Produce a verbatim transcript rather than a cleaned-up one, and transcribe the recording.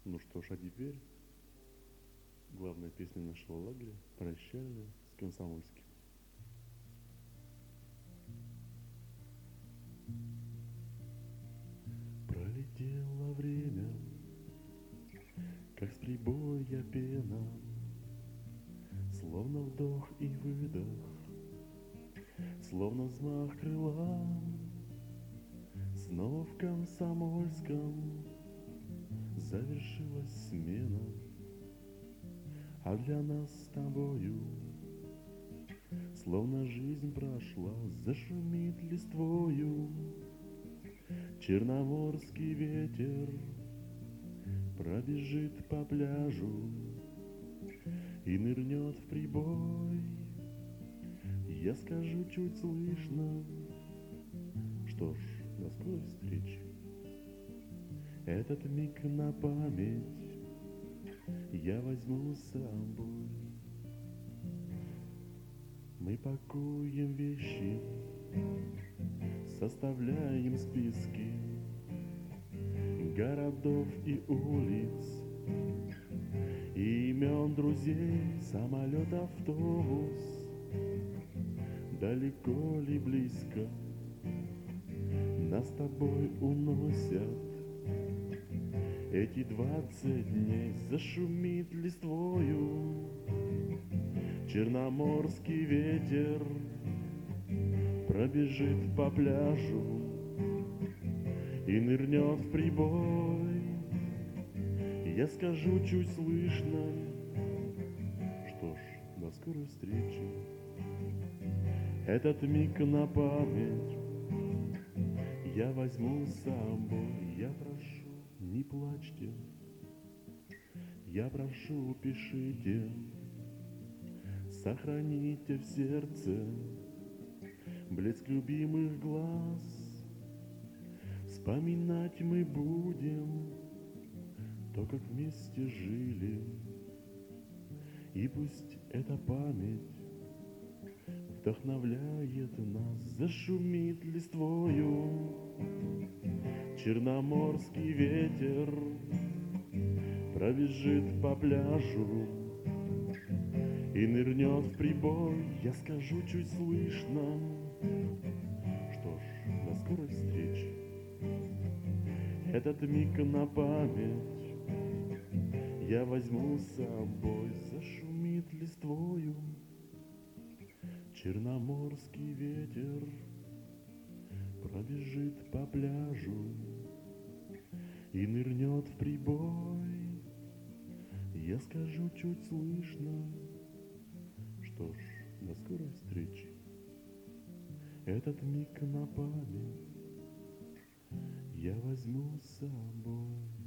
Ну что ж, а теперь главная песня нашего лагеря «Прощальная» с Комсомольским. Пролетело время, как с прибоя пена, словно вдох и выдох, словно взмах крыла. Снова в Комсомольском завершилась смена, а для нас с тобою словно жизнь прошла, зашумит листвою черноморский ветер, пробежит по пляжу и нырнет в прибой. Я скажу чуть слышно: что ж, до скорой встречи. Этот миг на память я возьму с собой. Мы пакуем вещи, составляем списки городов и улиц, и имен друзей, самолет, автобус, далеко ли близко нас с тобой уносят эти двадцать дней. Зашумит листвою черноморский ветер, пробежит по пляжу и нырнет в прибой. Я скажу чуть слышно: что ж, до скорой встречи. Этот миг на память я возьму с собой. Я прошу, не плачьте, я прошу, пишите, сохраните в сердце блеск любимых глаз. Вспоминать мы будем то, как вместе жили, и пусть эта память вдохновляет нас. Зашумит листвою черноморский ветер, пробежит по пляжу и нырнет в прибой. Я скажу чуть слышно: что ж, до скорой встречи. Этот миг на память я возьму с собой. Зашумит листвою черноморский ветер, пробежит по пляжу и нырнет в прибой. Я скажу чуть слышно: что ж, до скорой встречи. Этот миг на память я возьму с собой.